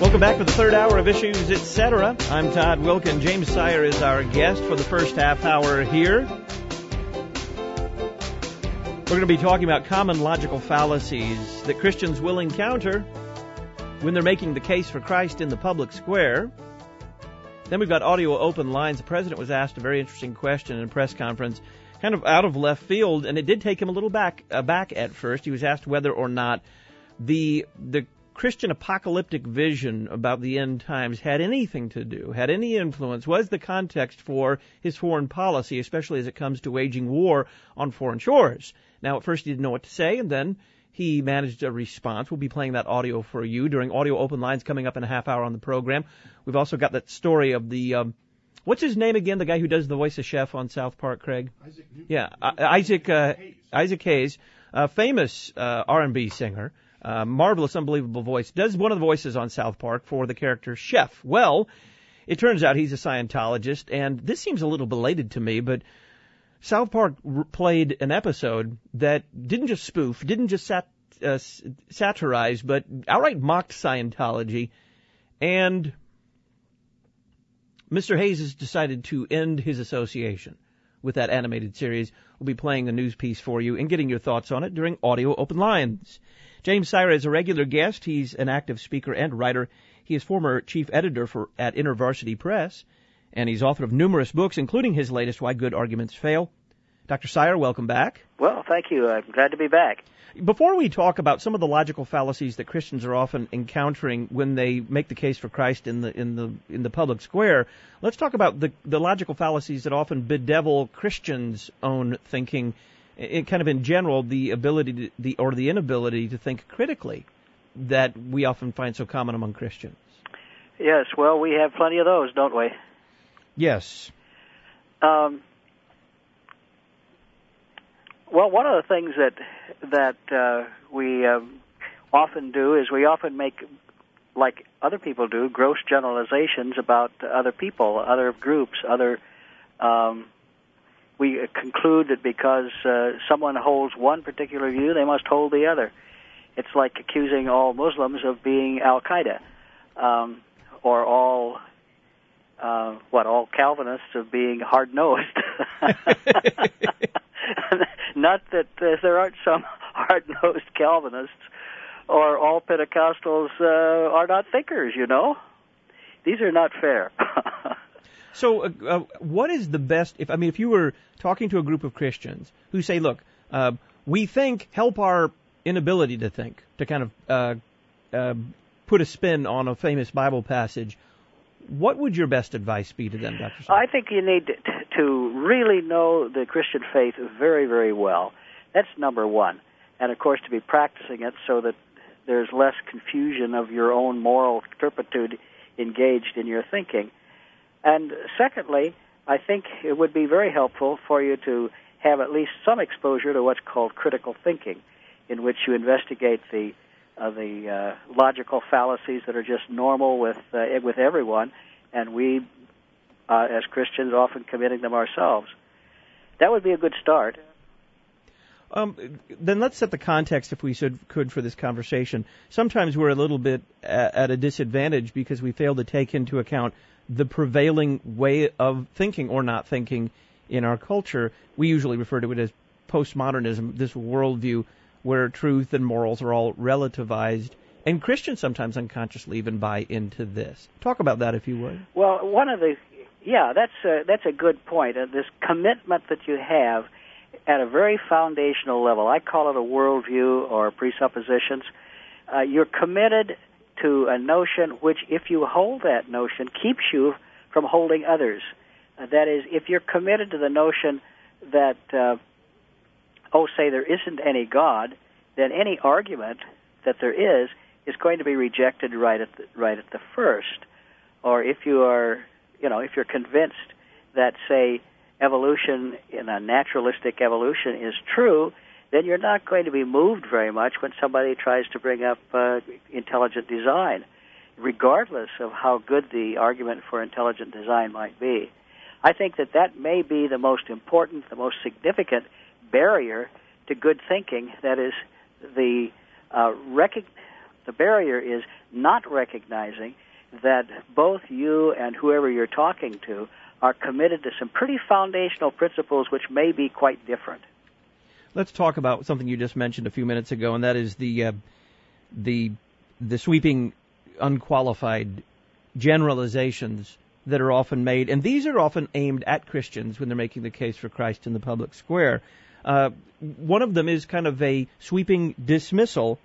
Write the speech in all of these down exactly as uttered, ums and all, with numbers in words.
Welcome back to the third hour of Issues, et cetera. I'm Todd Wilkin. James Sire is our guest for the first half hour here. We're going to be talking about common logical fallacies that Christians will encounter when they're making the case for Christ in the public square. Then we've got audio open lines. The president was asked a very interesting question in a press conference, kind of out of left field, and it did take him a little back uh, back at first. He was asked whether or not the the Christian apocalyptic vision about the end times had anything to do, had any influence, was the context for his foreign policy, especially as it comes to waging war on foreign shores. Now, at first he didn't know what to say, and then he managed a response. We'll be playing that audio for you during audio open lines coming up in a half hour on the program. We've also got that story of the, um, what's his name again, the guy who does the voice of Chef on South Park, Craig? Isaac Newton. Yeah, uh, Isaac, uh, Isaac Hayes, a famous uh, R and B singer. Uh, marvelous, unbelievable voice. Does one of the voices on South Park for the character Chef. Well, it turns out he's a Scientologist, and this seems a little belated to me, but South Park r- played an episode that didn't just spoof, didn't just sat- uh, satirize, but outright mocked Scientology, and Mister Hayes has decided to end his association with that animated series. We'll be playing a news piece for you and getting your thoughts on it during audio open lines. James Sire is a regular guest. He's an active speaker and writer. He is former chief editor for at InterVarsity Press, and he's author of numerous books, including his latest, Why Good Arguments Fail. Doctor Sire, welcome back. Well, thank you. I'm glad to be back. Before we talk about some of the logical fallacies that Christians are often encountering when they make the case for Christ in the in the in the public square, let's talk about the the logical fallacies that often bedevil Christians' own thinking. It kind of in general, the ability to, the or the inability to think critically that we often find so common among Christians. Yes, well, we have plenty of those, don't we? Yes. Um, well, one of the things that that uh, we um, often do is we often make, like other people do, gross generalizations about other people, other groups, other. Um, We conclude that because uh, someone holds one particular view, they must hold the other. It's like accusing all Muslims of being Al-Qaeda, um, or all, uh, what, all Calvinists of being hard-nosed. Not that uh, there aren't some hard-nosed Calvinists, or all Pentecostals uh, are not thinkers, you know. These are not fair. So, uh, uh, what is the best? If I mean, if you were talking to a group of Christians who say, "Look, uh, we think help our inability to think," to kind of uh, uh, put a spin on a famous Bible passage, what would your best advice be to them, Doctor Sire? I think you need to, to really know the Christian faith very, very well. That's number one, and of course to be practicing it so that there's less confusion of your own moral turpitude engaged in your thinking. And secondly, I think it would be very helpful for you to have at least some exposure to what's called critical thinking, in which you investigate the uh, the uh, logical fallacies that are just normal with uh, with everyone, and we, uh, as Christians, often committing them ourselves. That would be a good start. Um, then let's set the context, if we should, could, for this conversation. Sometimes we're a little bit at, at a disadvantage because we fail to take into account the prevailing way of thinking or not thinking in our culture. We usually refer to it as postmodernism, this worldview where truth and morals are all relativized. And Christians sometimes unconsciously even buy into this. Talk about that, if you would. Well, one of the, yeah, that's a, that's a good point. Uh, this commitment that you have at a very foundational level, I call it a worldview or presuppositions, uh, you're committed to a notion which, if you hold that notion, keeps you from holding others. Uh, that is, if you're committed to the notion that, uh, oh, say there isn't any God, then any argument that there is is going to be rejected right at the, right at the first. Or if you are, you know, if you're convinced that, say, evolution in a naturalistic evolution is true, then you're not going to be moved very much when somebody tries to bring up uh, intelligent design, regardless of how good the argument for intelligent design might be. I think that that may be the most important, the most significant barrier to good thinking, that is the uh, rec- The barrier is not recognizing that both you and whoever you're talking to are committed to some pretty foundational principles which may be quite different. Let's talk about something you just mentioned a few minutes ago, and that is the uh, the the sweeping, unqualified generalizations that are often made, and these are often aimed at Christians when they're making the case for Christ in the public square. Uh, one of them is kind of a sweeping dismissal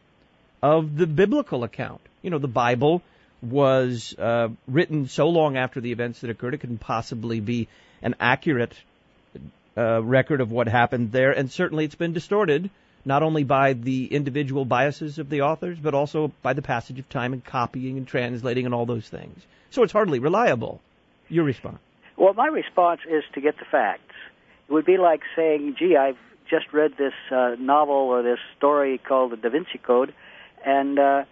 of the biblical account. You know, the Bible was uh, written so long after the events that occurred, it couldn't possibly be an accurate uh, record of what happened there, and certainly it's been distorted, not only by the individual biases of the authors, but also by the passage of time and copying and translating and all those things. So it's hardly reliable. Your response? Well, my response is to get the facts. It would be like saying, gee, I've just read this uh, novel or this story called The Da Vinci Code, and uh,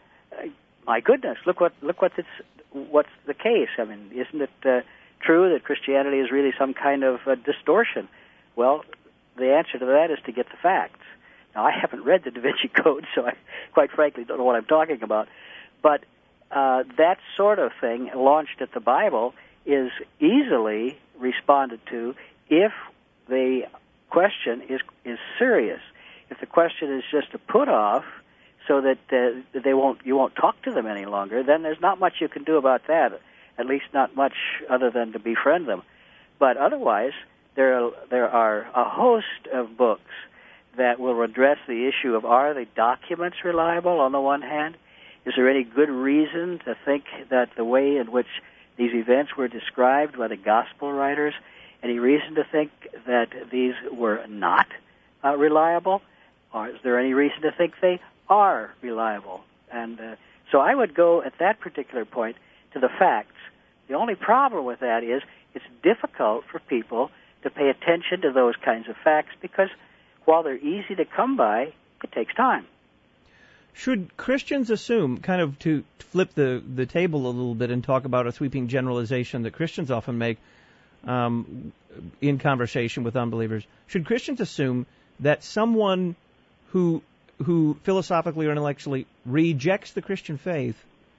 my goodness, look what look what it's, what's the case. I mean, isn't it uh, true that Christianity is really some kind of uh, distortion? Well, the answer to that is to get the facts. Now, I haven't read the Da Vinci Code, so I quite frankly don't know what I'm talking about. But uh, that sort of thing launched at the Bible is easily responded to if the question is is serious. If the question is just a put off so that uh, they won't you won't talk to them any longer, then there's not much you can do about that. At least not much other than to befriend them. But otherwise, there are, there are a host of books that will address the issue of, are the documents reliable on the one hand? Is there any good reason to think that the way in which these events were described by the gospel writers, any reason to think that these were not uh, reliable? Or is there any reason to think they are reliable? And uh, so I would go at that particular point to the facts. The only problem with that is it's difficult for people to pay attention to those kinds of facts because while they're easy to come by, it takes time. Should Christians assume, kind of to flip the, the table a little bit and talk about a sweeping generalization that Christians often make um, in conversation with unbelievers, should Christians assume that someone who who philosophically or intellectually rejects the Christian faith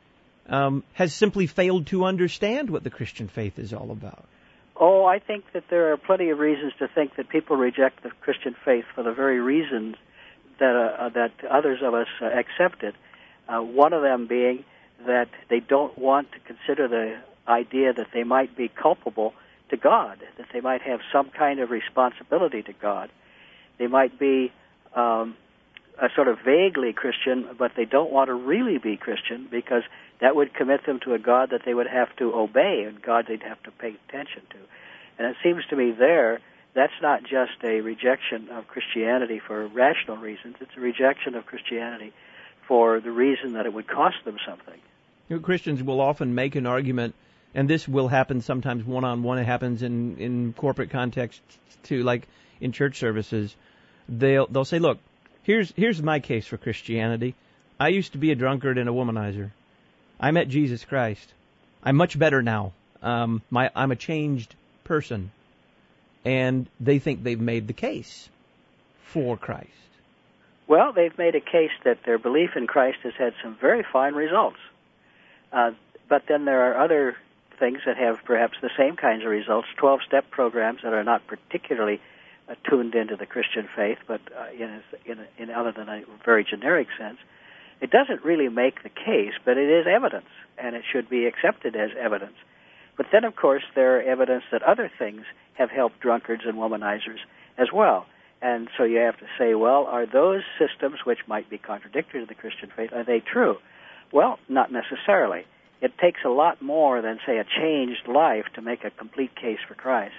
um, has simply failed to understand what the Christian faith is all about? Oh, I think that there are plenty of reasons to think that people reject the Christian faith for the very reasons that uh, that others of us uh, accept it. Uh, one of them being that they don't want to consider the idea that they might be culpable to God, that they might have some kind of responsibility to God. They might be um, a sort of vaguely Christian, but they don't want to really be Christian because that would commit them to a God that they would have to obey, and God they'd have to pay attention to. And it seems to me there, that's not just a rejection of Christianity for rational reasons. It's a rejection of Christianity for the reason that it would cost them something. You know, Christians will often make an argument, and this will happen sometimes one-on-one. It happens in, in corporate contexts too, like in church services. They'll they'll say, look, here's here's my case for Christianity. I used to be a drunkard and a womanizer. I met Jesus Christ. I'm much better now. Um, my I'm a changed person. And they think they've made the case for Christ. Well, they've made a case that their belief in Christ has had some very fine results. Uh, but then there are other things that have perhaps the same kinds of results, twelve-step programs that are not particularly uh, tuned into the Christian faith, but uh, in, a, in, a, in other than a very generic sense. It doesn't really make the case, but it is evidence, and it should be accepted as evidence. But then, of course, there are evidence that other things have helped drunkards and womanizers as well. And so you have to say, well, are those systems, which might be contradictory to the Christian faith, are they true? Well, not necessarily. It takes a lot more than, say, a changed life to make a complete case for Christ.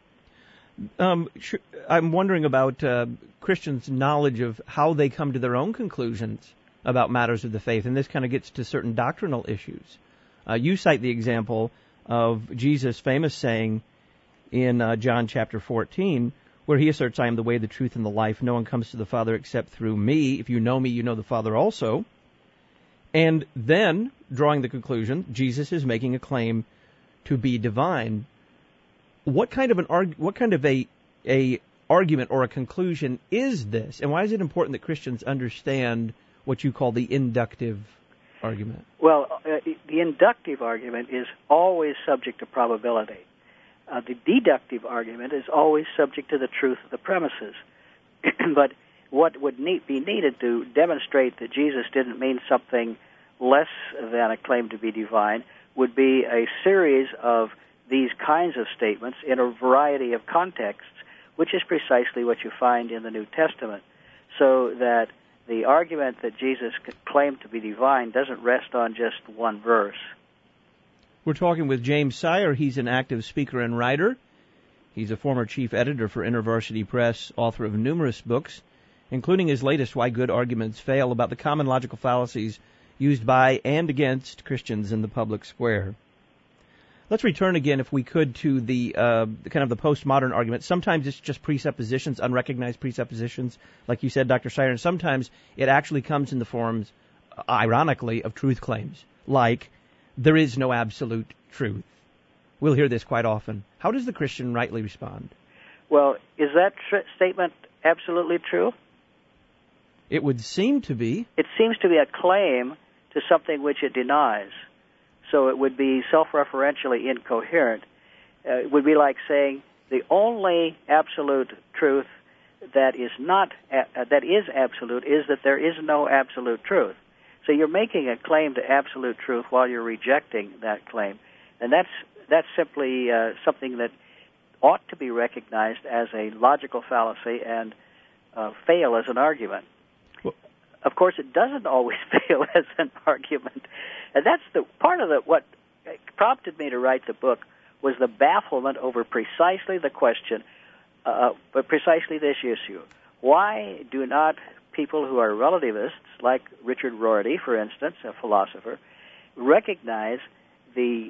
Um, sh- I'm wondering about uh, Christians' knowledge of how they come to their own conclusions about matters of the faith, and this kind of gets to certain doctrinal issues. Uh, you cite the example of Jesus' famous saying in uh, John chapter fourteen, where he asserts, I am the way, the truth, and the life. No one comes to the Father except through me. If you know me, you know the Father also. And then, drawing the conclusion, Jesus is making a claim to be divine. What kind of an arg- what kind of a a argument or a conclusion is this? And why is it important that Christians understand what you call the inductive argument? Well, uh, the inductive argument is always subject to probability. Uh, the deductive argument is always subject to the truth of the premises. But what would need, be needed to demonstrate that Jesus didn't mean something less than a claim to be divine would be a series of these kinds of statements in a variety of contexts, which is precisely what you find in the New Testament, so that the argument that Jesus claimed to be divine doesn't rest on just one verse. We're talking with James Sire. He's an active speaker and writer. He's a former chief editor for InterVarsity Press, author of numerous books, including his latest, Why Good Arguments Fail, about the common logical fallacies used by and against Christians in the public square. Let's return again, if we could, to the uh, kind of the postmodern argument. Sometimes it's just presuppositions, unrecognized presuppositions, like you said, Doctor Sire, and sometimes it actually comes in the forms, ironically, of truth claims, like there is no absolute truth. We'll hear this quite often. How does the Christian rightly respond? Well, is that tr- statement absolutely true? It would seem to be. It seems to be a claim to something which it denies. So it would be self-referentially incoherent. Uh, it would be like saying the only absolute truth that is not uh, that is absolute is that there is no absolute truth. So you're making a claim to absolute truth while you're rejecting that claim, and that's that's simply uh, something that ought to be recognized as a logical fallacy and uh, fail as an argument. Well, of course, it doesn't always fail as an argument. And that's the part of the, what prompted me to write the book was the bafflement over precisely the question, uh, but precisely this issue. Why do not people who are relativists, like Richard Rorty, for instance, a philosopher, recognize the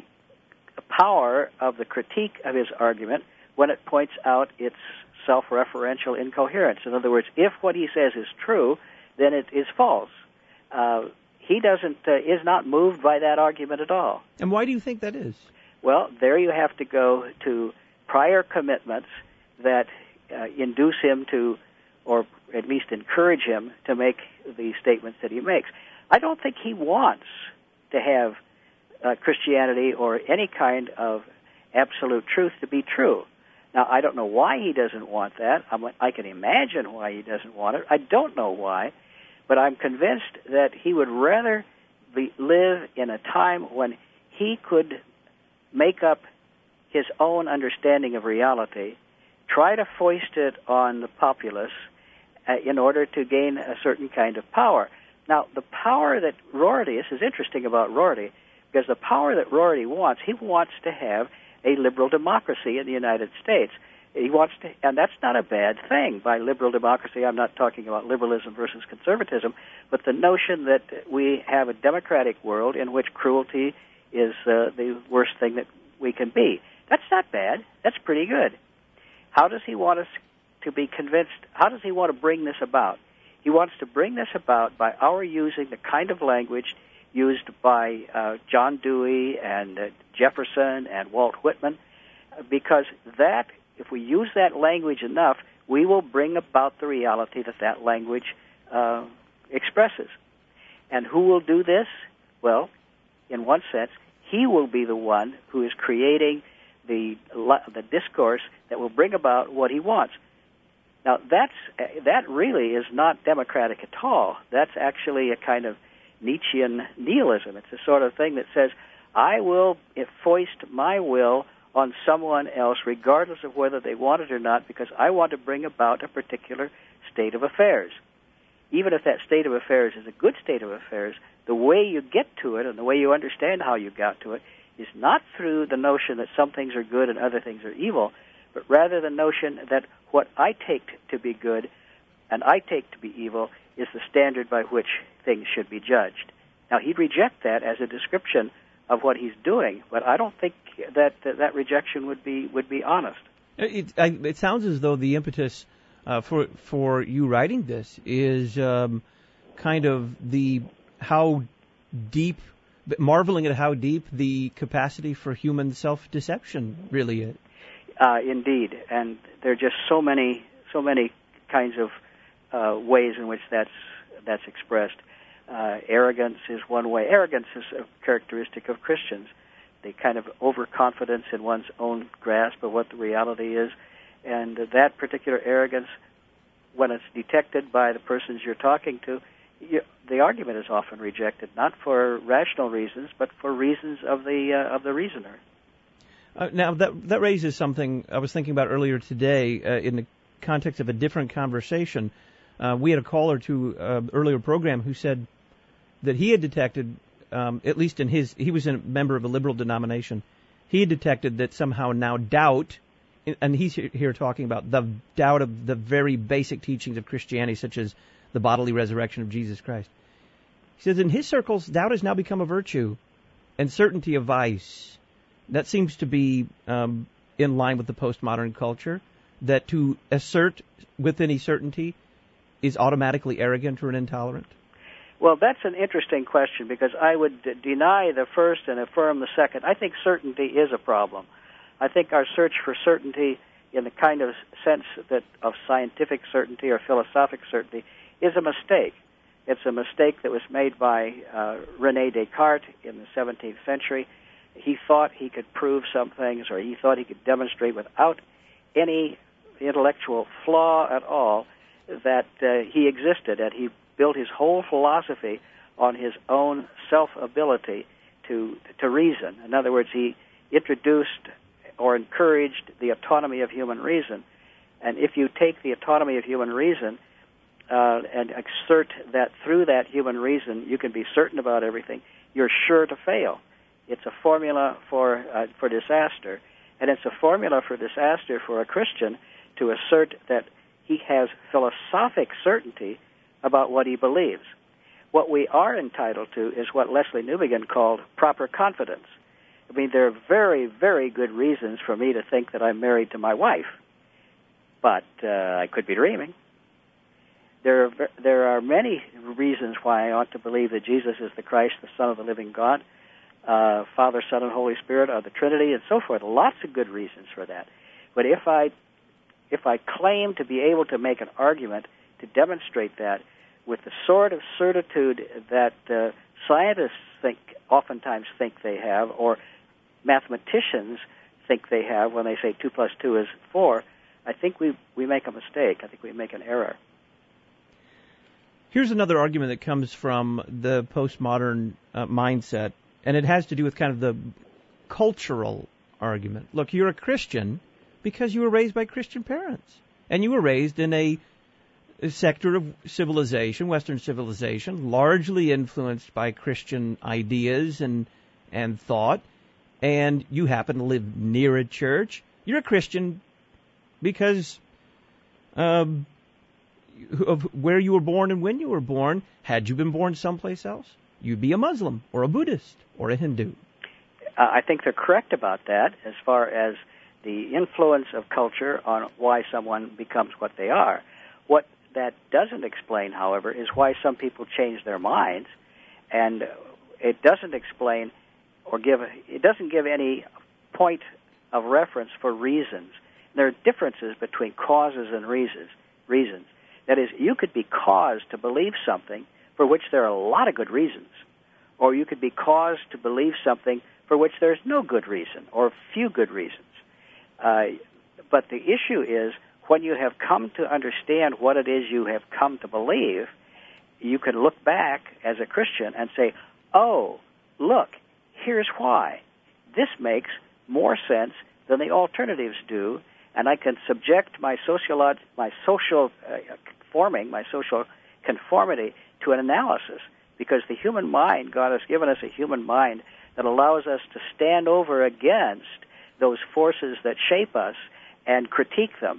power of the critique of his argument when it points out its self-referential incoherence? In other words, if what he says is true, then it is false. Uh, He doesn't uh, is not moved by that argument at all. And why do you think that is? Well, there you have to go to prior commitments that uh, induce him to, or at least encourage him to make the statements that he makes. I don't think he wants to have uh, Christianity or any kind of absolute truth to be true. Now, I don't know why he doesn't want that. I'm, I can imagine why he doesn't want it. I don't know why. But I'm convinced that he would rather be, live in a time when he could make up his own understanding of reality, try to foist it on the populace uh, in order to gain a certain kind of power. Now, the power that Rorty, this is interesting about Rorty, because the power that Rorty wants, he wants to have a liberal democracy in the United States. He wants to, and that's not a bad thing. By liberal democracy, I'm not talking about liberalism versus conservatism, but the notion that we have a democratic world in which cruelty is uh, the worst thing that we can be. That's not bad. That's pretty good. How does he want us to be convinced? How does he want to bring this about? He wants to bring this about by our using the kind of language used by uh, John Dewey and uh, Jefferson and Walt Whitman, because that if we use that language enough, we will bring about the reality that that language uh, expresses. And who will do this? Well, in one sense, he will be the one who is creating the the discourse that will bring about what he wants. Now, that's that really is not democratic at all. That's actually a kind of Nietzschean nihilism. It's the sort of thing that says, I will foist my will on someone else, regardless of whether they want it or not, because I want to bring about a particular state of affairs. Even if that state of affairs is a good state of affairs, the way you get to it and the way you understand how you got to it is not through the notion that some things are good and other things are evil, but rather the notion that what I take to be good and I take to be evil is the standard by which things should be judged. Now, he'd reject that as a description of what he's doing, but I don't think that that, that rejection would be would be honest. It, I, it sounds as though the impetus uh, for for you writing this is um, kind of the how deep, marveling at how deep the capacity for human self-deception really is. Uh, indeed, and there are just so many so many kinds of uh, ways in which that's that's expressed. Uh, arrogance is one way. Arrogance is a characteristic of Christians. They kind of overconfidence in one's own grasp of what the reality is. And that particular arrogance, when it's detected by the persons you're talking to, you, the argument is often rejected, not for rational reasons, but for reasons of the uh, of the reasoner. Uh, now, that that raises something I was thinking about earlier today uh, in the context of a different conversation. Uh, we had a caller to an uh, earlier program who said that he had detected, um, at least in his, he was a member of a liberal denomination, he had detected that somehow now doubt, and he's here talking about the doubt of the very basic teachings of Christianity, such as the bodily resurrection of Jesus Christ. He says in his circles, doubt has now become a virtue and certainty a vice. That seems to be um, in line with the postmodern culture, that to assert with any certainty is automatically arrogant or intolerant. Well, that's an interesting question, because I would d- deny the first and affirm the second. I think certainty is a problem. I think our search for certainty in the kind of sense that of scientific certainty or philosophic certainty is a mistake. It's a mistake that was made by uh, René Descartes in the seventeenth century. He thought he could prove some things, or he thought he could demonstrate without any intellectual flaw at all that uh, he existed, and he built his whole philosophy on his own self-ability to to reason. In other words, he introduced or encouraged the autonomy of human reason. And if you take the autonomy of human reason uh, and exert that through that human reason, you can be certain about everything, you're sure to fail. It's a formula for uh, for disaster, and it's a formula for disaster for a Christian to assert that he has philosophic certainty about what he believes. What we are entitled to is what Leslie Newbigin called proper confidence. I mean, there are very, very good reasons for me to think that I'm married to my wife, but uh, I could be dreaming. There are, there are many reasons why I ought to believe that Jesus is the Christ, the Son of the living God. Uh, Father, Son, and Holy Spirit are the Trinity, and so forth. Lots of good reasons for that. But if I if I claim to be able to make an argument to demonstrate that with the sort of certitude that uh, scientists think, oftentimes think they have, or mathematicians think they have when they say two plus two is four, I think we we make a mistake. I think we make an error. Here's another argument that comes from the postmodern uh, mindset, and it has to do with kind of the cultural argument. Look, you're a Christian because you were raised by Christian parents, and you were raised in a, a sector of civilization, Western civilization, largely influenced by Christian ideas and and thought, and you happen to live near a church. You're a Christian because um, of where you were born and when you were born. Had you been born someplace else, you'd be a Muslim or a Buddhist or a Hindu. Uh, I think they're correct about that as far as the influence of culture on why someone becomes what they are. What that doesn't explain, however, is why some people change their minds, and it doesn't explain or give, it doesn't give any point of reference for reasons. There are differences between causes and reasons. Reasons. That is, you could be caused to believe something for which there are a lot of good reasons, or you could be caused to believe something for which there's no good reason or few good reasons. Uh, but the issue is, when you have come to understand what it is you have come to believe, you can look back as a Christian and say, oh, look, here's why. This makes more sense than the alternatives do, and I can subject my sociolo- my social uh, forming, my social conformity to an analysis, because the human mind, God has given us a human mind that allows us to stand over against those forces that shape us and critique them.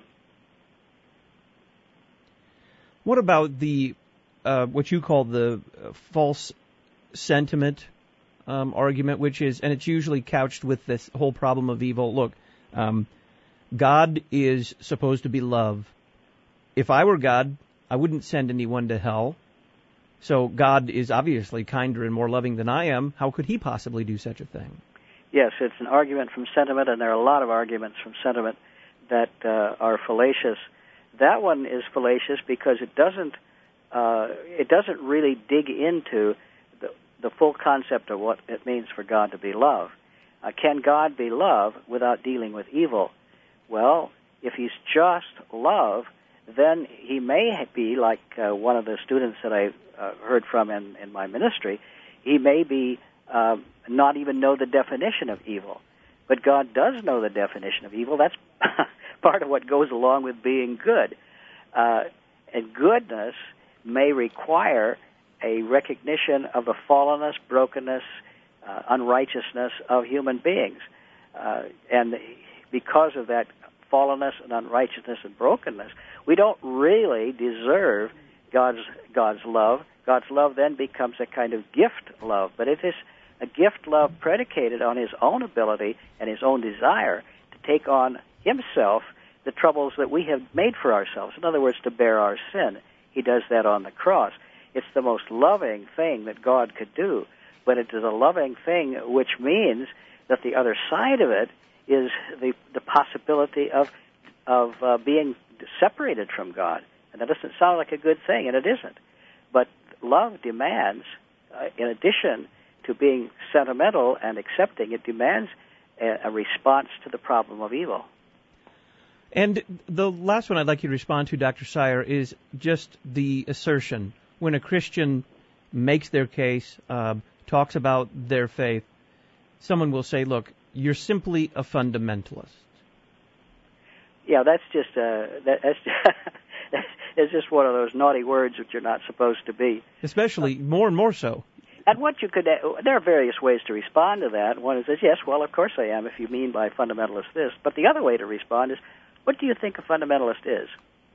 What about the uh, what you call the uh, false sentiment um, argument, which is, and it's usually couched with this whole problem of evil. Look, um, God is supposed to be love. If I were God, I wouldn't send anyone to hell. So God is obviously kinder and more loving than I am. How could he possibly do such a thing? Yes, it's an argument from sentiment, and there are a lot of arguments from sentiment that uh, are fallacious. That one is fallacious because it doesn't uh, it doesn't really dig into the, the full concept of what it means for God to be love. Uh, can God be love without dealing with evil? Well, if he's just love, then he may be like uh, one of the students that I uh, heard from in, in my ministry. He may be uh, not even know the definition of evil. But God does know the definition of evil. That's part of what goes along with being good. Uh, and goodness may require a recognition of the fallenness, brokenness, uh, unrighteousness of human beings. Uh, and because of that fallenness and unrighteousness and brokenness, we don't really deserve God's God's love. God's love then becomes a kind of gift love. But it is a gift love predicated on his own ability and his own desire to take on himself the troubles that we have made for ourselves. In other words, to bear our sin. He does that on the cross. It's the most loving thing that God could do, but it is a loving thing which means that the other side of it is the the possibility of of uh, being separated from God. And that doesn't sound like a good thing, and it isn't. But love demands, uh, in addition to being sentimental and accepting, it demands a, a response to the problem of evil. And the last one I'd like you to respond to, Doctor Sire, is just the assertion. When a Christian makes their case, uh, talks about their faith, someone will say, look, you're simply a fundamentalist. Yeah, that's just, uh, that, that's just, it's just one of those naughty words that you're not supposed to be. Especially more and more so. And what you could, there are various ways to respond to that. One is, yes, well, of course I am, if you mean by fundamentalist this. But the other way to respond is, what do you think a fundamentalist is?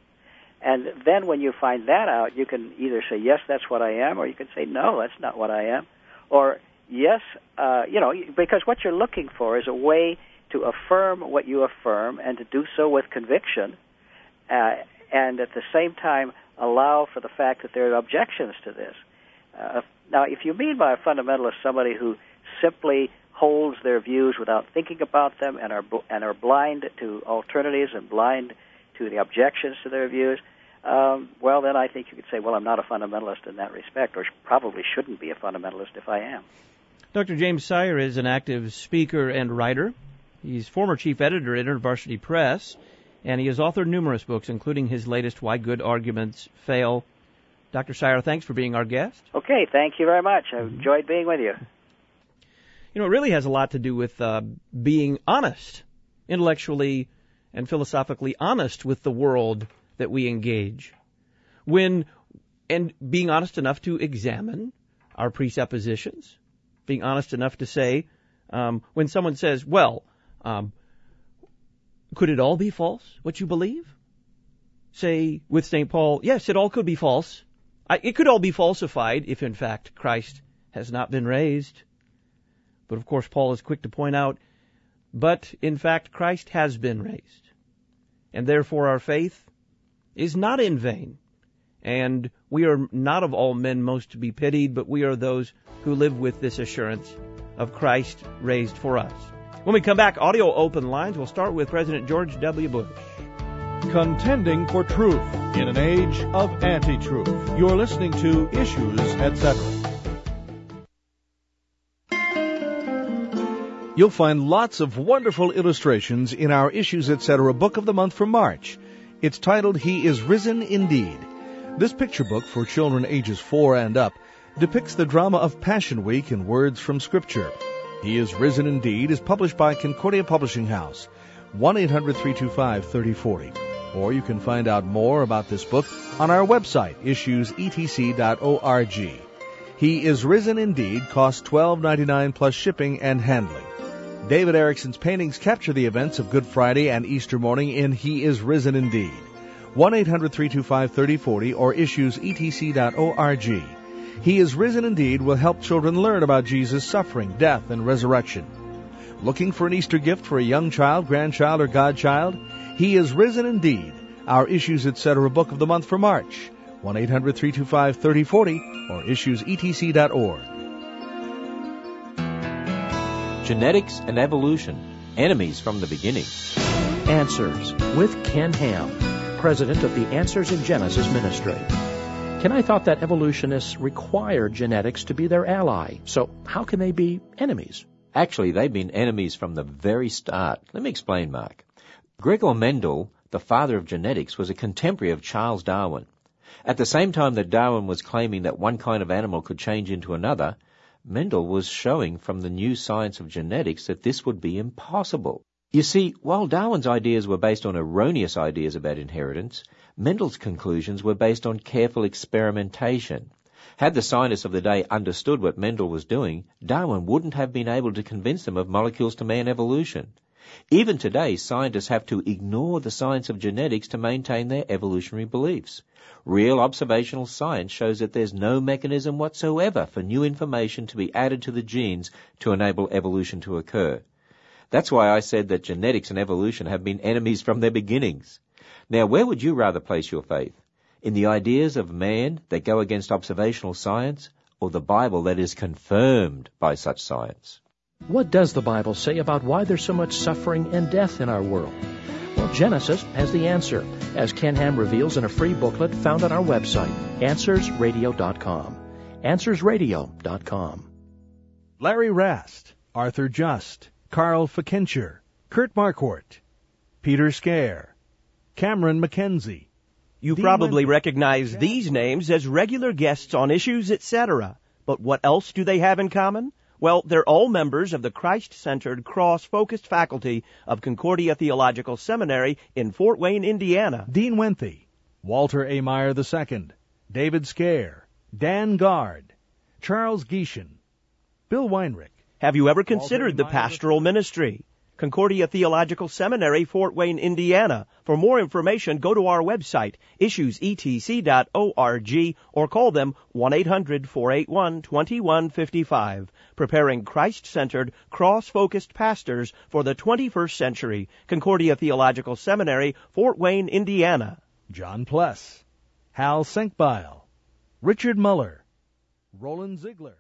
And then when you find that out, you can either say, yes, that's what I am, or you can say, no, that's not what I am. Or, yes, uh, you know, because what you're looking for is a way to affirm what you affirm and to do so with conviction, uh, and at the same time allow for the fact that there are objections to this. Uh, now, if you mean by a fundamentalist somebody who simply holds their views without thinking about them and are and are blind to alternatives and blind to the objections to their views, um, well, then I think you could say, well, I'm not a fundamentalist in that respect, or probably shouldn't be a fundamentalist if I am. Doctor James Sire is an active speaker and writer. He's former chief editor at InterVarsity Press, and he has authored numerous books, including his latest, Why Good Arguments Fail. Doctor Sire, thanks for being our guest. Okay, thank you very much. I've enjoyed being with you. You know, it really has a lot to do with uh, being honest, intellectually and philosophically honest with the world that we engage. When, and being honest enough to examine our presuppositions, being honest enough to say, um, when someone says, well, um, could it all be false, what you believe? Say, with Saint Paul, yes, it all could be false. I, it could all be falsified if, in fact, Christ has not been raised. But, of course, Paul is quick to point out, but, in fact, Christ has been raised. And therefore our faith is not in vain. And we are not of all men most to be pitied, but we are those who live with this assurance of Christ raised for us. When we come back, audio open lines. We'll start with President George W. Bush. Contending for truth in an age of anti-truth. You're listening to Issues, et cetera. You'll find lots of wonderful illustrations in our Issues, et cetera book of the month for March. It's titled, He is Risen Indeed. This picture book for children ages four and up depicts the drama of Passion Week in words from Scripture. He is Risen Indeed is published by Concordia Publishing House, one eight hundred three two five three oh four oh. Or you can find out more about this book on our website, issues e t c dot org. He is Risen Indeed costs twelve ninety-nine plus shipping and handling. David Erickson's paintings capture the events of Good Friday and Easter morning in He is Risen Indeed. one eight hundred three two five three oh four oh or issues e t c dot org. He is Risen Indeed will help children learn about Jesus' suffering, death, and resurrection. Looking for an Easter gift for a young child, grandchild, or godchild? He is Risen Indeed, our Issues, et cetera book of the month for March. one eight hundred three two five three oh four oh or issues e t c dot org. Genetics and Evolution, Enemies from the Beginning. Answers with Ken Ham, president of the Answers in Genesis Ministry. Kenai thought that evolutionists required genetics to be their ally. So how can they be enemies? Actually, they've been enemies from the very start. Let me explain, Mark. Gregor Mendel, the father of genetics, was a contemporary of Charles Darwin. At the same time that Darwin was claiming that one kind of animal could change into another, Mendel was showing from the new science of genetics that this would be impossible. You see, while Darwin's ideas were based on erroneous ideas about inheritance, Mendel's conclusions were based on careful experimentation. Had the scientists of the day understood what Mendel was doing, Darwin wouldn't have been able to convince them of molecules-to-man evolution. Even today, scientists have to ignore the science of genetics to maintain their evolutionary beliefs. Real observational science shows that there's no mechanism whatsoever for new information to be added to the genes to enable evolution to occur. That's why I said that genetics and evolution have been enemies from their beginnings. Now, where would you rather place your faith? In the ideas of man that go against observational science, or the Bible that is confirmed by such science? What does the Bible say about why there's so much suffering and death in our world? Well, Genesis has the answer, as Ken Ham reveals in a free booklet found on our website, answers radio dot com. answers radio dot com. Larry Rast, Arthur Just, Carl Fickenscher, Kurt Marquardt, Peter Scare, Cameron McKenzie. You Dean probably Wendell. recognize these names as regular guests on Issues, et cetera. But what else do they have in common? Well, they're all members of the Christ-centered, cross-focused faculty of Concordia Theological Seminary in Fort Wayne, Indiana. Dean Wenthy, Walter A. Meyer the Second, David Scare, Dan Gard, Charles Gieshin, Bill Weinrich. Have you ever considered the pastoral ministry? Concordia Theological Seminary, Fort Wayne, Indiana. For more information, go to our website, issues e t c dot org, or call them one eight hundred, four eight one, two one five five. Preparing Christ-centered, cross-focused pastors for the twenty-first century. Concordia Theological Seminary, Fort Wayne, Indiana. John Pless, Hal Senkbeil, Richard Muller, Roland Ziegler.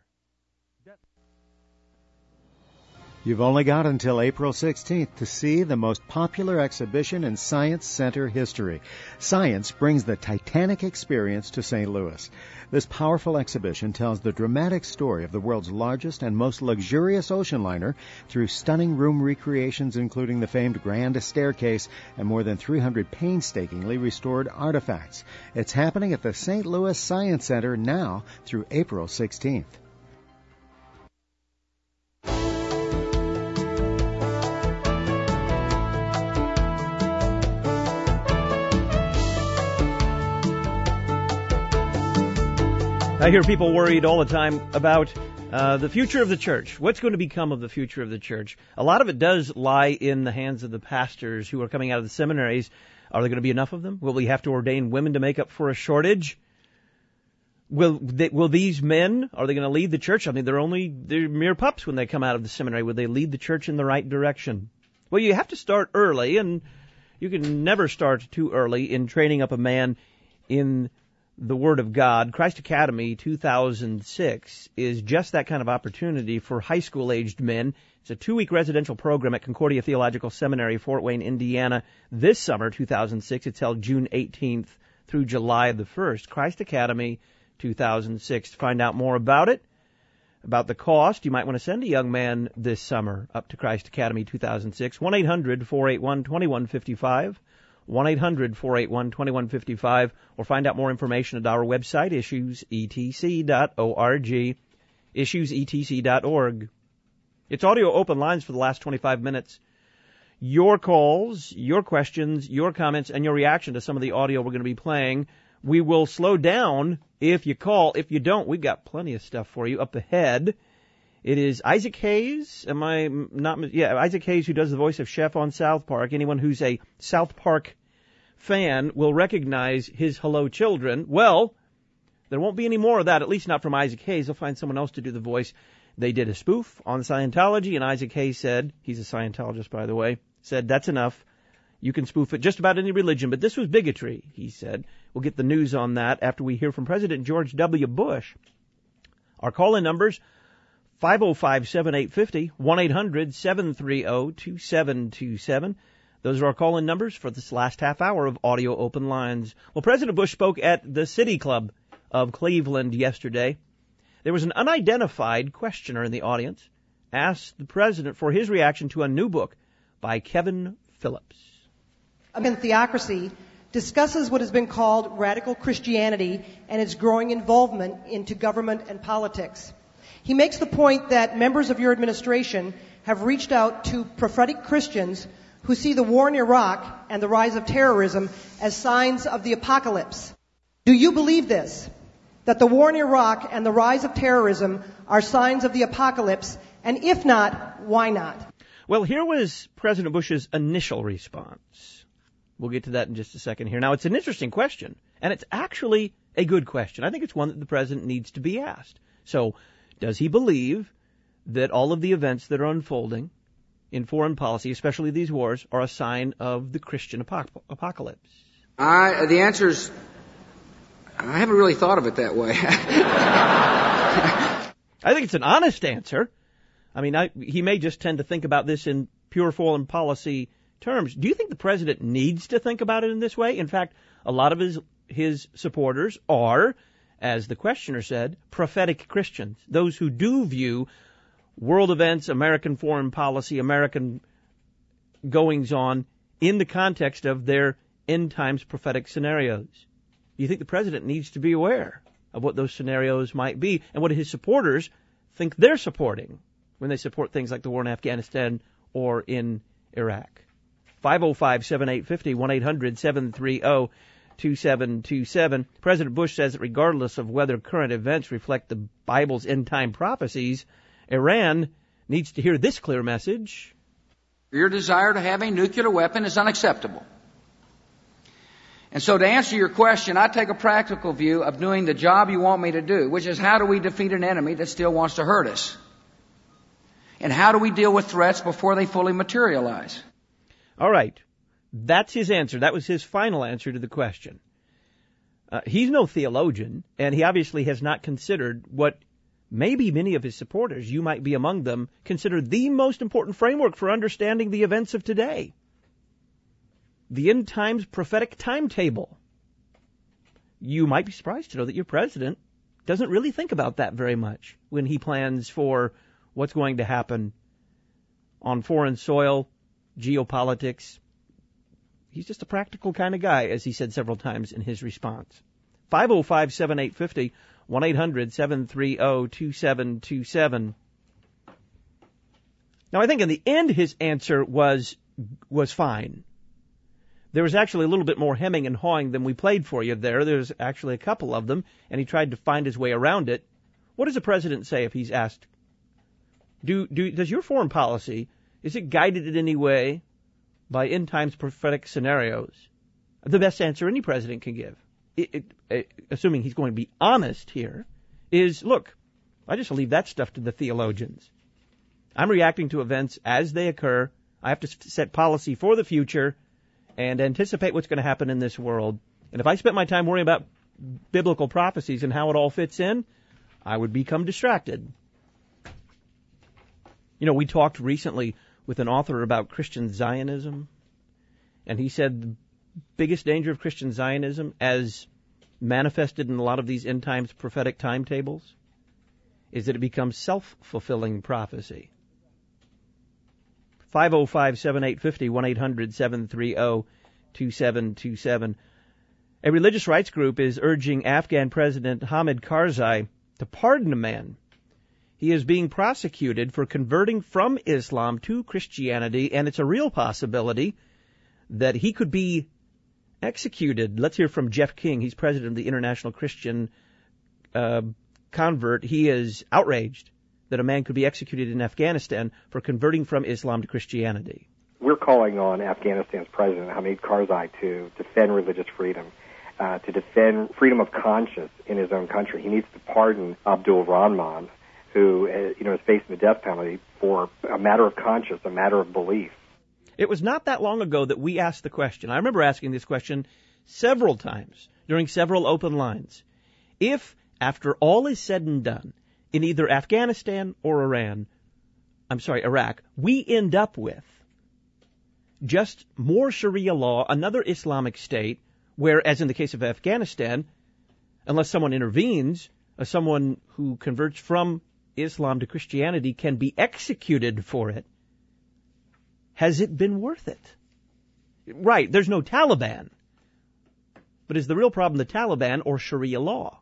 You've only got until April sixteenth to see the most popular exhibition in Science Center history. Science brings the Titanic experience to Saint Louis. This powerful exhibition tells the dramatic story of the world's largest and most luxurious ocean liner through stunning room recreations including the famed Grand Staircase and more than three hundred painstakingly restored artifacts. It's happening at the Saint Louis Science Center now through April sixteenth. I hear people worried all the time about uh, the future of the church. What's going to become of the future of the church? A lot of it does lie in the hands of the pastors who are coming out of the seminaries. Are there going to be enough of them? Will we have to ordain women to make up for a shortage? Will they, will these men, are they going to lead the church? I mean, they're only they're mere pups when they come out of the seminary. Will they lead the church in the right direction? Well, you have to start early, and you can never start too early in training up a man in the Word of God. Christ Academy two thousand six is just that kind of opportunity for high school-aged men. It's a two-week residential program at Concordia Theological Seminary, Fort Wayne, Indiana. This summer, two thousand six, it's held June eighteenth through July the first. Christ Academy two thousand six. To find out more about it, about the cost, you might want to send a young man this summer up to Christ Academy two thousand six. one eight hundred, four eight one, two one five five. one eight hundred, four eight one, two one five five, or find out more information at our website, issues e t c dot org, issues e t c dot org. It's audio open lines for the last twenty-five minutes. Your calls, your questions, your comments, and your reaction to some of the audio we're going to be playing. We will slow down if you call. If you don't, we've got plenty of stuff for you up ahead. It is Isaac Hayes. Am I not? Yeah, Isaac Hayes, who does the voice of Chef on South Park. Anyone who's a South Park fan will recognize his Hello Children. Well, there won't be any more of that, at least not from Isaac Hayes. They'll find someone else to do the voice. They did a spoof on Scientology, and Isaac Hayes said, he's a Scientologist, by the way, said, that's enough. You can spoof it just about any religion, but this was bigotry, he said. We'll get the news on that after we hear from President George W. Bush. Our call-in numbers, five oh five, seven eight five oh, one eight hundred, seven three oh, two seven two seven. Those are our call-in numbers for this last half hour of Audio Open Lines. Well, President Bush spoke at the City Club of Cleveland yesterday. There was an unidentified questioner in the audience, asked the president for his reaction to a new book by Kevin Phillips. American Theocracy discusses what has been called radical Christianity and its growing involvement into government and politics. He makes the point that members of your administration have reached out to prophetic Christians who see the war in Iraq and the rise of terrorism as signs of the apocalypse. Do you believe this? That the war in Iraq and the rise of terrorism are signs of the apocalypse? And if not, why not? Well, here was President Bush's initial response. We'll get to that in just a second here. Now, it's an interesting question, and it's actually a good question. I think it's one that the president needs to be asked. So, does he believe that all of the events that are unfolding in foreign policy, especially these wars, are a sign of the Christian apoc- apocalypse? I, the answer is, I haven't really thought of it that way. I think it's an honest answer. I mean, I, he may just tend to think about this in pure foreign policy terms. Do you think the president needs to think about it in this way? In fact, a lot of his his supporters are, as the questioner said, prophetic Christians, those who do view world events, American foreign policy, American goings-on in the context of their end times prophetic scenarios. Do you think the president needs to be aware of what those scenarios might be and what his supporters think they're supporting when they support things like the war in Afghanistan or in Iraq? five oh five, seven eight five oh, one eight hundred, seven three oh, two seven two seven. President Bush says that regardless of whether current events reflect the Bible's end-time prophecies, Iran needs to hear this clear message. Your desire to have a nuclear weapon is unacceptable. And so to answer your question, I take a practical view of doing the job you want me to do, which is how do we defeat an enemy that still wants to hurt us? And how do we deal with threats before they fully materialize? All right. That's his answer. That was his final answer to the question. Uh, he's no theologian, and he obviously has not considered what maybe many of his supporters, you might be among them, consider the most important framework for understanding the events of today. The end times prophetic timetable. You might be surprised to know that your president doesn't really think about that very much when he plans for what's going to happen on foreign soil, geopolitics. He's just a practical kind of guy, as he said several times in his response. five oh five, seven eight five oh, one eight hundred, seven three oh, two seven two seven. Now, I think in the end his answer was was fine. There was actually a little bit more hemming and hawing than we played for you there. There's actually a couple of them, and he tried to find his way around it. What does the president say if he's asked, do, do does your foreign policy, is it guided in any way by end times prophetic scenarios? The best answer any president can give, it, it, it, assuming he's going to be honest here, is, look, I just leave that stuff to the theologians. I'm reacting to events as they occur. I have to set policy for the future and anticipate what's going to happen in this world. And if I spent my time worrying about biblical prophecies and how it all fits in, I would become distracted. You know, we talked recently with an author about Christian Zionism, and he said the biggest danger of Christian Zionism, as manifested in a lot of these end times prophetic timetables, is that it becomes self-fulfilling prophecy. five oh five, seven eight five oh, one eight hundred, seven three oh, two seven two seven. A religious rights group is urging Afghan President Hamid Karzai to pardon a man. He is being prosecuted for converting from Islam to Christianity, and it's a real possibility that he could be executed. Let's hear from Jeff King. He's president of the International Christian uh, Convert. He is outraged that a man could be executed in Afghanistan for converting from Islam to Christianity. We're calling on Afghanistan's president, Hamid Karzai, to defend religious freedom, uh, to defend freedom of conscience in his own country. He needs to pardon Abdul Rahman, who uh, you know is facing the death penalty for a matter of conscience, a matter of belief. It was not that long ago that we asked the question. I remember asking this question several times during several open lines. If, after all is said and done, in either Afghanistan or Iran, I'm sorry, Iraq, we end up with just more Sharia law, another Islamic state, where, as in the case of Afghanistan, unless someone intervenes, uh, someone who converts from Islam to Christianity can be executed for it. Has it been worth it? Right, there's no Taliban. But is the real problem the Taliban or Sharia law?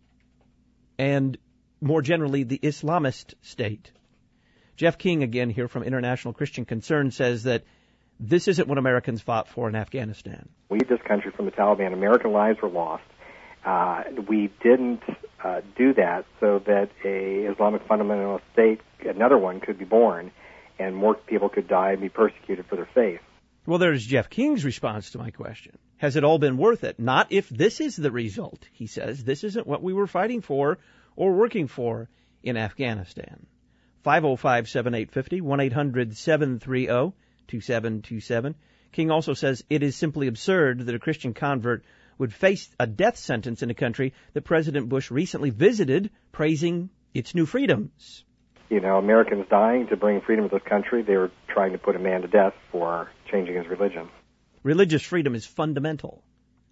And more generally, the Islamist state. Jeff King, again here from International Christian Concern, says that this isn't what Americans fought for in Afghanistan. We freed this country from the Taliban. American lives were lost. Uh, we didn't uh, do that so that a Islamic fundamentalist state, another one, could be born, and more people could die and be persecuted for their faith. Well, there's Jeff King's response to my question. Has it all been worth it? Not if this is the result, he says. This isn't what we were fighting for or working for in Afghanistan. five oh five, seven eight five oh, one eight hundred, seven three oh, two seven two seven. King also says it is simply absurd that a Christian convert would face a death sentence in a country that President Bush recently visited, praising its new freedoms. You know, Americans dying to bring freedom to this country, they were trying to put a man to death for changing his religion. Religious freedom is fundamental.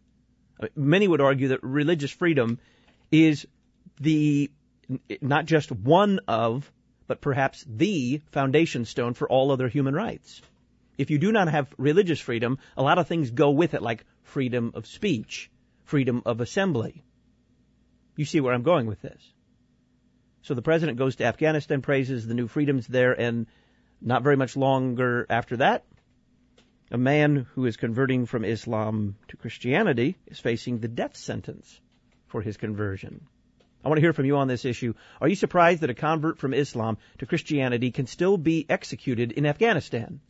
Many would argue that religious freedom is the, not just one of, but perhaps the foundation stone for all other human rights. If you do not have religious freedom, a lot of things go with it, like freedom of speech, freedom of assembly. You see where I'm going with this. So the president goes to Afghanistan, praises the new freedoms there, and not very much longer after that, a man who is converting from Islam to Christianity is facing the death sentence for his conversion. I want to hear from you on this issue. Are you surprised that a convert from Islam to Christianity can still be executed in Afghanistan?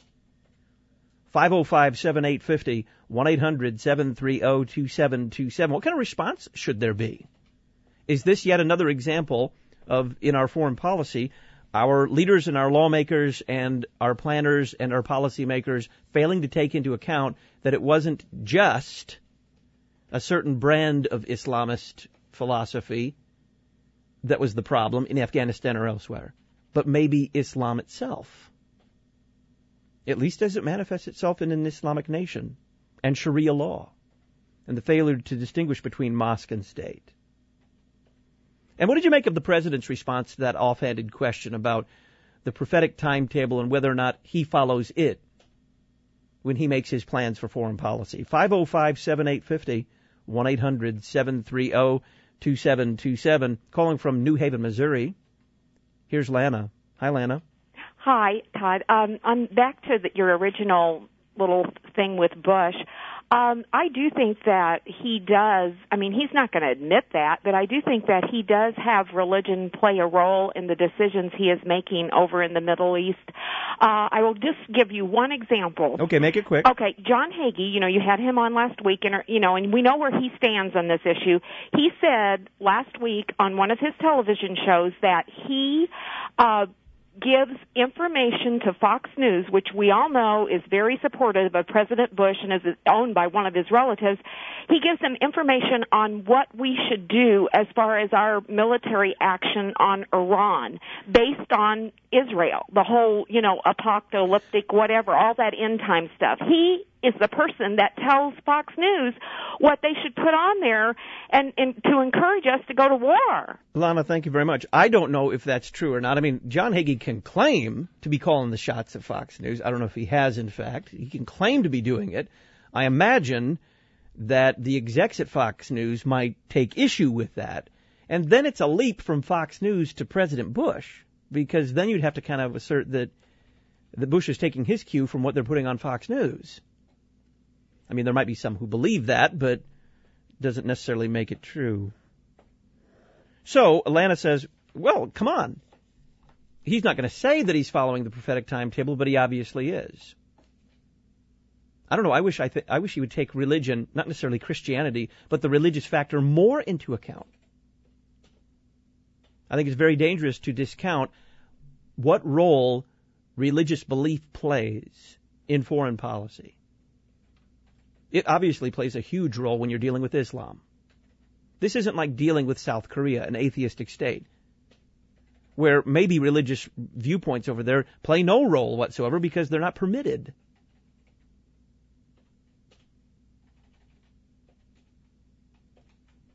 five oh five, seven eight five oh, one eight hundred, seven three oh, two seven two seven. What kind of response should there be? Is this yet another example of, in our foreign policy, our leaders and our lawmakers and our planners and our policymakers failing to take into account that it wasn't just a certain brand of Islamist philosophy that was the problem in Afghanistan or elsewhere, but maybe Islam itself, at least as it manifests itself in an Islamic nation and Sharia law, and the failure to distinguish between mosque and state. And what did you make of the president's response to that offhanded question about the prophetic timetable and whether or not he follows it when he makes his plans for foreign policy? five oh five, seven eight five oh, one eight hundred, seven three oh, two seven two seven. Calling from New Haven, Missouri. Here's Lana. Hi, Lana. Hi, Todd. Um, I'm back to the, your original little thing with Bush. Um, I do think that he does, I mean, he's not going to admit that, but I do think that he does have religion play a role in the decisions he is making over in the Middle East. Uh, I will just give you one example. Okay, make it quick. Okay, John Hagee, you know, you had him on last week, and, you know, and we know where he stands on this issue. He said last week on one of his television shows that he, uh, gives information to Fox News, which we all know is very supportive of President Bush and is owned by one of his relatives. He gives them information on what we should do as far as our military action on Iran based on Israel, the whole, you know, apocalyptic, whatever, all that end time stuff. He is the person that tells Fox News what they should put on there and, and to encourage us to go to war. Lana, thank you very much. I don't know if that's true or not. I mean, John Hagee can claim to be calling the shots at Fox News. I don't know if he has, in fact. He can claim to be doing it. I imagine that the execs at Fox News might take issue with that. And then it's a leap from Fox News to President Bush, because then you'd have to kind of assert that the Bush is taking his cue from what they're putting on Fox News. I mean, there might be some who believe that, but doesn't necessarily make it true. So, Alana says, well, come on. He's not going to say that he's following the prophetic timetable, but he obviously is. I don't know, I wish I, th- I wish he would take religion, not necessarily Christianity, but the religious factor more into account. I think it's very dangerous to discount what role religious belief plays in foreign policy. It obviously plays a huge role when you're dealing with Islam. This isn't like dealing with South Korea, an atheistic state, where maybe religious viewpoints over there play no role whatsoever because they're not permitted.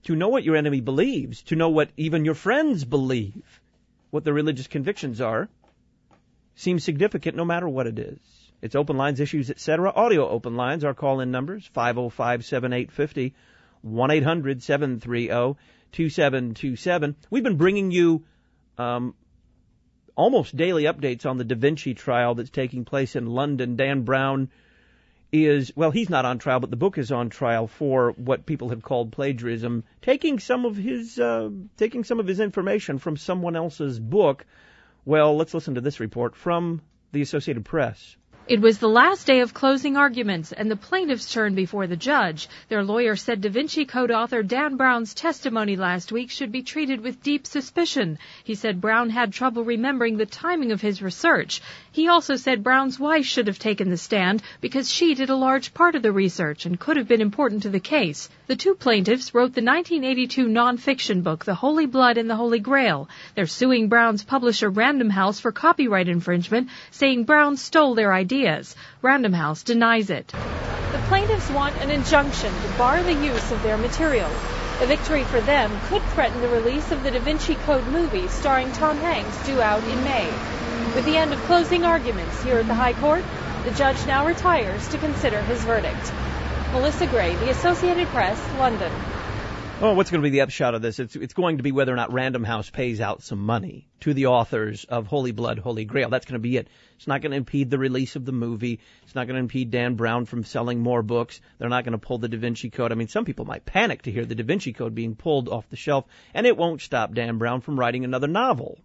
to know what your enemy believes, to know what even your friends believe, what their religious convictions are, seems significant no matter what it is. It's open lines, issues, et cetera. Audio open lines, our call-in numbers, five oh five, seven eight five oh, one eight hundred, seven three oh, two seven two seven. We've been bringing you um, almost daily updates on the Da Vinci trial that's taking place in London. Dan Brown is, well, he's not on trial, but the book is on trial for what people have called plagiarism, taking some of his uh, taking some of his information from someone else's book. Well, let's listen to this report from the Associated Press. It was the last day of closing arguments, and the plaintiffs turned before the judge. Their lawyer said Da Vinci Code author Dan Brown's testimony last week should be treated with deep suspicion. He said Brown had trouble remembering the timing of his research. He also said Brown's wife should have taken the stand because she did a large part of the research and could have been important to the case. The two plaintiffs wrote the nineteen eighty-two nonfiction book, The Holy Blood and the Holy Grail. They're suing Brown's publisher Random House for copyright infringement, saying Brown stole their ideas. Random House denies it. The plaintiffs want an injunction to bar the use of their materials. A victory for them could threaten the release of the Da Vinci Code movie starring Tom Hanks due out in May. With the end of closing arguments here at the High Court, the judge now retires to consider his verdict. Melissa Gray, The Associated Press, London. Well, what's going to be the upshot of this? It's, it's going to be whether or not Random House pays out some money to the authors of Holy Blood, Holy Grail. That's going to be it. It's not going to impede the release of the movie. It's not going to impede Dan Brown from selling more books. They're not going to pull the Da Vinci Code. I mean, some people might panic to hear the Da Vinci Code being pulled off the shelf, and it won't stop Dan Brown from writing another novel.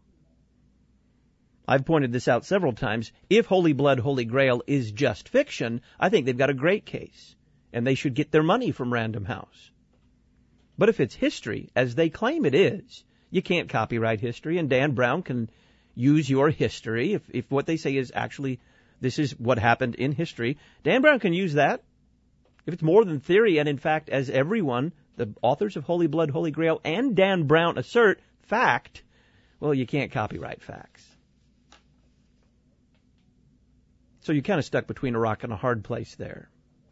I've pointed this out several times. If Holy Blood, Holy Grail is just fiction, I think they've got a great case, and they should get their money from Random House. But if it's history, as they claim it is, you can't copyright history, and Dan Brown can use your history. If, if what they say is actually this is what happened in history, Dan Brown can use that. If it's more than theory, and in fact, as everyone, the authors of Holy Blood, Holy Grail, and Dan Brown assert, fact, well, you can't copyright facts. So you're kind of stuck between a rock and a hard place there.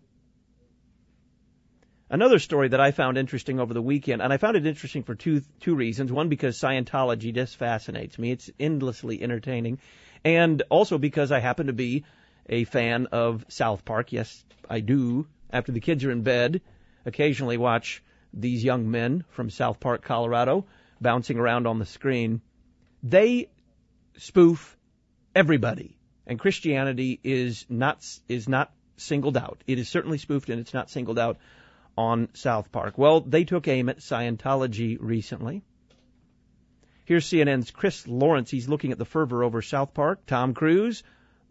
Another story that I found interesting over the weekend, and I found it interesting for two two reasons. One, because Scientology just fascinates me. It's endlessly entertaining. And also because I happen to be a fan of South Park. Yes, I do. After the kids are in bed, occasionally watch these young men from South Park, Colorado, bouncing around on the screen. They spoof everybody. And Christianity is not is not singled out. It is certainly spoofed, and it's not singled out on South Park. Well, they took aim at Scientology recently. Here's C N N's Chris Lawrence. He's looking at the fervor over South Park, Tom Cruise,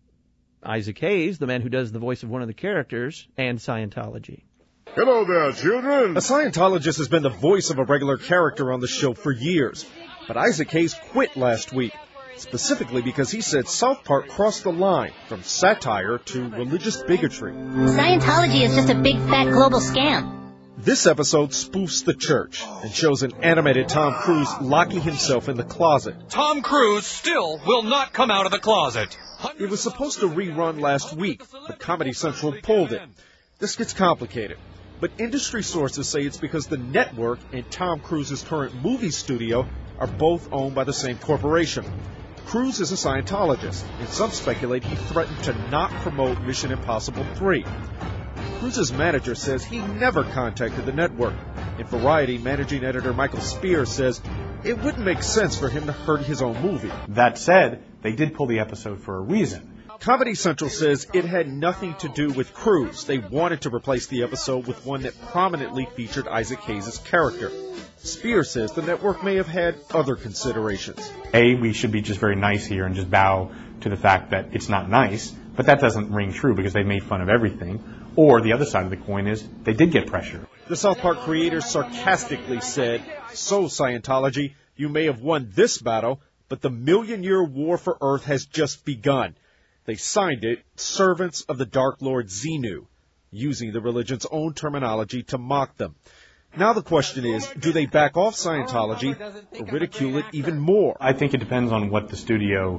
Isaac Hayes, the man who does the voice of one of the characters, and Scientology. Hello there, children. A Scientologist has been the voice of a regular character on the show for years. But Isaac Hayes quit last week, specifically because he said South Park crossed the line from satire to religious bigotry. Scientology is just a big, fat global scam. This episode spoofs the church and shows an animated Tom Cruise locking himself in the closet. Tom Cruise still will not come out of the closet. It was supposed to rerun last week, but Comedy Central pulled it. This gets complicated, but industry sources say it's because the network and Tom Cruise's current movie studio are both owned by the same corporation. Cruise is a Scientologist, and some speculate he threatened to not promote Mission Impossible three. Cruise's manager says he never contacted the network. In Variety, managing editor Michael Spear says it wouldn't make sense for him to hurt his own movie. That said, they did pull the episode for a reason. Comedy Central says it had nothing to do with Cruise. They wanted to replace the episode with one that prominently featured Isaac Hayes' character. Spear says the network may have had other considerations. A, we should be just very nice here and just bow to the fact that it's not nice, but that doesn't ring true because they made fun of everything. Or the other side of the coin is they did get pressure. The South Park creators sarcastically said, "So, Scientology, you may have won this battle, but the million-year war for Earth has just begun." They signed it, Servants of the Dark Lord Xenu, using the religion's own terminology to mock them. Now the question is, do they back off Scientology or ridicule it even more? I think it depends on what the studio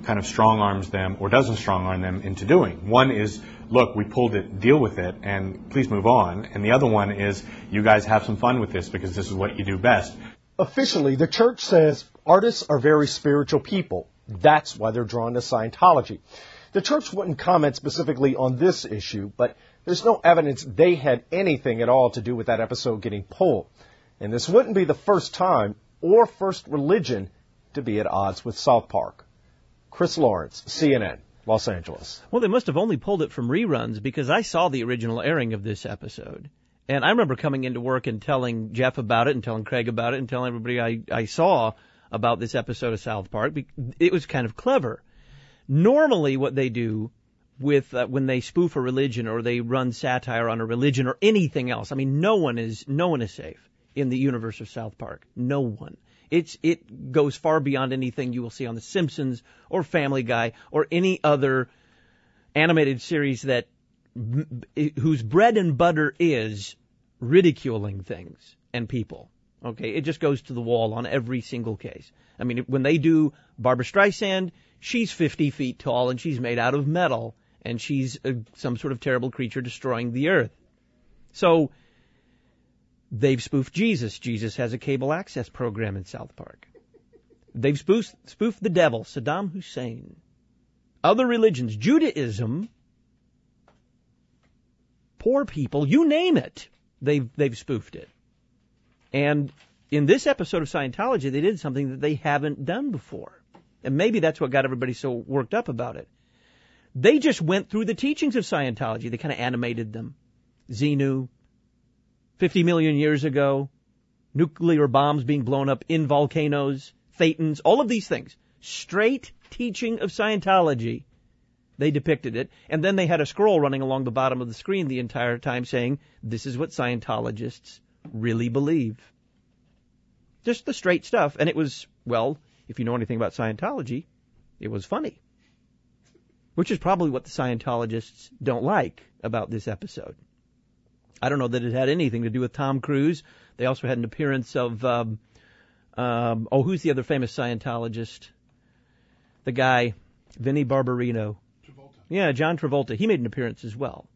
kind of strong arms them or doesn't strong arm them into doing. One is, look, we pulled it, deal with it, and please move on. And the other one is, you guys have some fun with this because this is what you do best. Officially, the church says artists are very spiritual people. That's why they're drawn to Scientology. The church wouldn't comment specifically on this issue, but there's no evidence they had anything at all to do with that episode getting pulled. And this wouldn't be the first time or first religion to be at odds with South Park. Chris Lawrence, C N N, Los Angeles. Well, they must have only pulled it from reruns because I saw the original airing of this episode. And I remember coming into work and telling Jeff about it and telling Craig about it and telling everybody I, I saw about this episode of South Park. It was kind of clever. Normally what they do with uh, when they spoof a religion or they run satire on a religion or anything else, I mean, no one is no one is safe in the universe of South Park. No one. It's it goes far beyond anything you will see on The Simpsons or Family Guy or any other animated series that whose bread and butter is ridiculing things and people. Okay, it just goes to the wall on every single case. I mean, when they do Barbra Streisand, she's fifty feet tall and she's made out of metal and she's a, some sort of terrible creature destroying the earth. So they've spoofed Jesus. Jesus has a cable access program in South Park. They've spoofed, spoofed the devil, Saddam Hussein. Other religions, Judaism, poor people, you name it, they've they've spoofed it. And in this episode of Scientology, they did something that they haven't done before. And maybe that's what got everybody so worked up about it. They just went through the teachings of Scientology. They kind of animated them. Xenu, fifty million years ago, nuclear bombs being blown up in volcanoes, thetans, all of these things. Straight teaching of Scientology. They depicted it. And then they had a scroll running along the bottom of the screen the entire time saying, this is what Scientologists really believe. Just the straight stuff. And it was, well, if you know anything about Scientology, it was funny. Which is probably what the Scientologists don't like about this episode. I don't know that it had anything to do with Tom Cruise. They also had an appearance of, um, um, oh, who's the other famous Scientologist? The guy, Vinnie Barbarino. Travolta. Yeah, John Travolta. He made an appearance as well.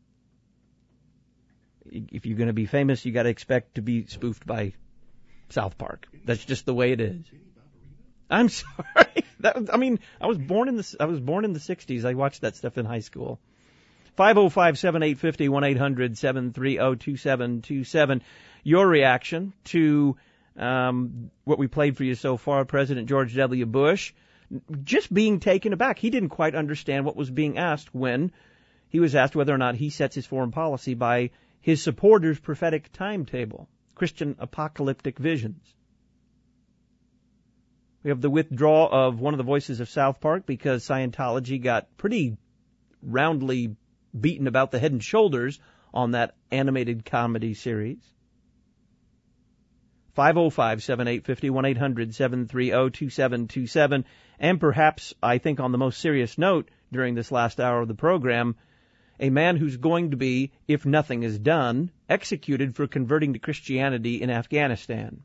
If you're going to be famous, you got to expect to be spoofed by South Park. That's just the way it is. I'm sorry. That, I mean, I was born in the I was born in the sixties. I watched that stuff in high school. five oh five, seven eight five oh, one eight hundred, seven three oh, two seven two seven. Your reaction to um, what we played for you so far, President George W. Bush, just being taken aback. He didn't quite understand what was being asked when he was asked whether or not he sets his foreign policy by his supporters' prophetic timetable, Christian apocalyptic visions. We have the withdrawal of one of the voices of South Park because Scientology got pretty roundly beaten about the head and shoulders on that animated comedy series. five oh five, seven eight five oh, one eight hundred, seven three oh, two seven two seven. And perhaps, I think on the most serious note during this last hour of the program, a man who's going to be, if nothing is done, executed for converting to Christianity in Afghanistan.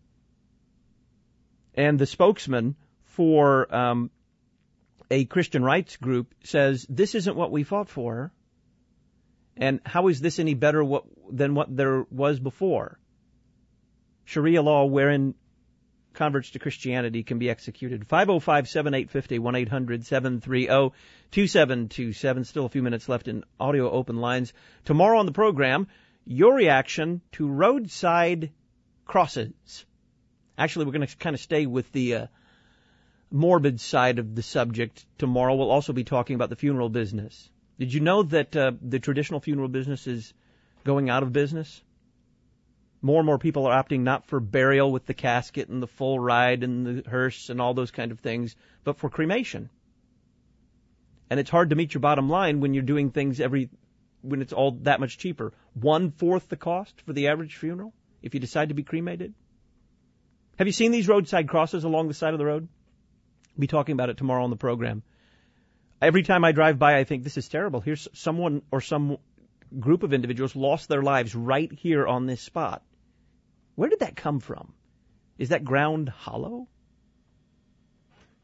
And the spokesman for um, a Christian rights group says, this isn't what we fought for. And how is this any better what, than what there was before? Sharia law wherein converts to Christianity can be executed. five oh five, seven eight five oh, one eight hundred, seven three oh, two seven two seven. Still a few minutes left in audio open lines. Tomorrow on the program, your reaction to roadside crosses. Actually, we're going to kind of stay with the uh, morbid side of the subject tomorrow. We'll also be talking about the funeral business. Did you know that uh, the traditional funeral business is going out of business? More and more people are opting not for burial with the casket and the full ride and the hearse and all those kind of things, but for cremation. And it's hard to meet your bottom line when you're doing things every, when it's all that much cheaper. One-fourth the cost for the average funeral if you decide to be cremated. Have you seen these roadside crosses along the side of the road? We'll be talking about it tomorrow on the program. Every time I drive by, I think this is terrible. Here's someone or some group of individuals lost their lives right here on this spot. Where did that come from? Is that ground hollow?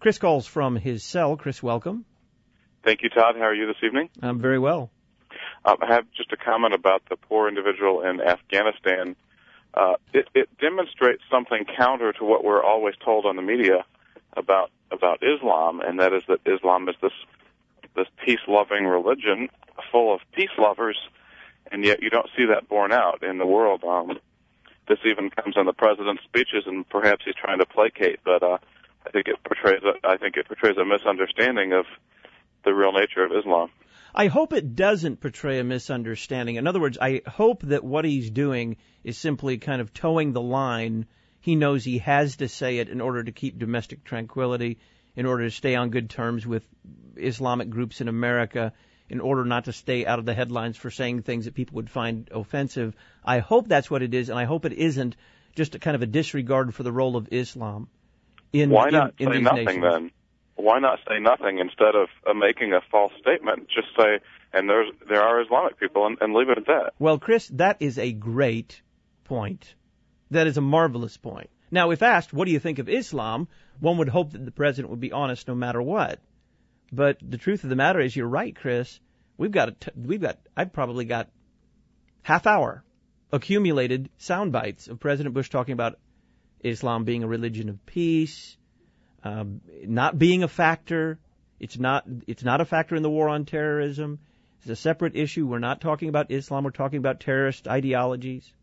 Chris calls from his cell. Chris, welcome. Thank you, Todd. How are you this evening? I'm very well. Um, I have just a comment about the poor individual in Afghanistan. Uh, it, it demonstrates something counter to what we're always told on the media about about Islam, and that is that Islam is this this peace-loving religion full of peace lovers, and yet you don't see that borne out in the world. Um, this even comes in the president's speeches, and perhaps he's trying to placate, but uh, I think it portrays a, I think it portrays a misunderstanding of the real nature of Islam. I hope it doesn't portray a misunderstanding. In other words, I hope that what he's doing is simply kind of towing the line. He knows he has to say it in order to keep domestic tranquility, in order to stay on good terms with Islamic groups in America, in order not to stay out of the headlines for saying things that people would find offensive. I hope that's what it is, and I hope it isn't just a kind of a disregard for the role of Islam in, Why not in, in say these nothing nations. then? Why not say nothing instead of uh, making a false statement? Just say, and there's there are Islamic people, and, and leave it at that. Well, Chris, that is a great point. That is a marvelous point. Now, if asked, what do you think of Islam, one would hope that the president would be honest no matter what. But the truth of the matter is, you're right, Chris. We've got, a t- we've got, I've probably got half hour accumulated sound bites of President Bush talking about Islam being a religion of peace, um, not being a factor. It's not, it's not a factor in the war on terrorism. It's a separate issue. We're not talking about Islam. We're talking about terrorist ideologies.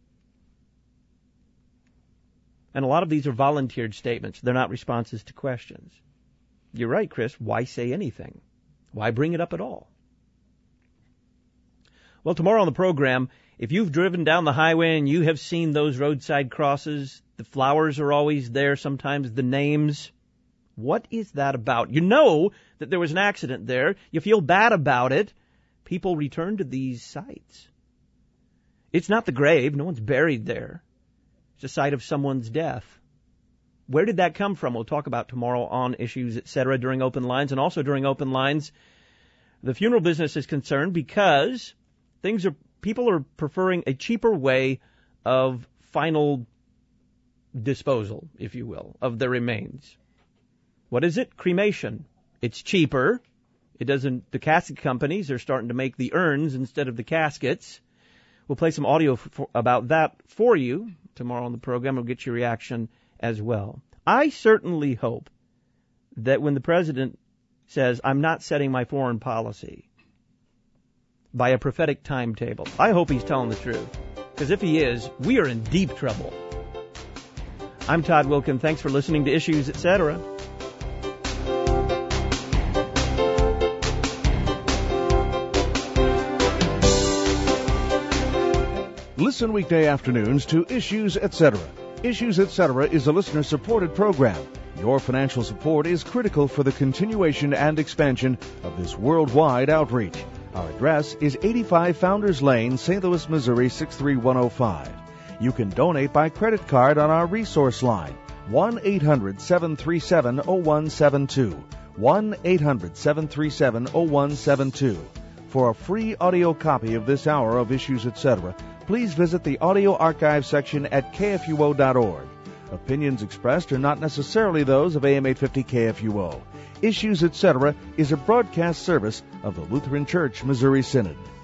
And a lot of these are volunteered statements. They're not responses to questions. You're right, Chris. Why say anything? Why bring it up at all? Well, tomorrow on the program, if you've driven down the highway and you have seen those roadside crosses, the flowers are always there, sometimes the names. What is that about? You know that there was an accident there. You feel bad about it. People return to these sites. It's not the grave. No one's buried there. It's a site of someone's death. Where did that come from? We'll talk about tomorrow on Issues, et cetera, during Open Lines. And also during Open Lines, the funeral business is concerned because things are, people are preferring a cheaper way of final disposal, if you will, of their remains. What is it? Cremation. It's cheaper. It doesn't, the casket companies are starting to make the urns instead of the caskets. We'll play some audio for, about that for you tomorrow on the program. We'll get your reaction as well. I certainly hope that when the president says, I'm not setting my foreign policy by a prophetic timetable, I hope he's telling the truth. Because if he is, we are in deep trouble. I'm Todd Wilkin. Thanks for listening to Issues, et cetera. Listen weekday afternoons to Issues, et cetera. Issues, et cetera is a listener-supported program. Your financial support is critical for the continuation and expansion of this worldwide outreach. Our address is eighty-five Founders Lane, Saint Louis, Missouri, six three one oh five. You can donate by credit card on our resource line, one eight hundred seven three seven oh one seven two, one eight hundred seven three seven oh one seven two. For a free audio copy of this hour of Issues, et cetera, please visit the audio archive section at K F U O dot org. Opinions expressed are not necessarily those of A M eight fifty K F U O. Issues, et cetera is a broadcast service of the Lutheran Church Missouri Synod.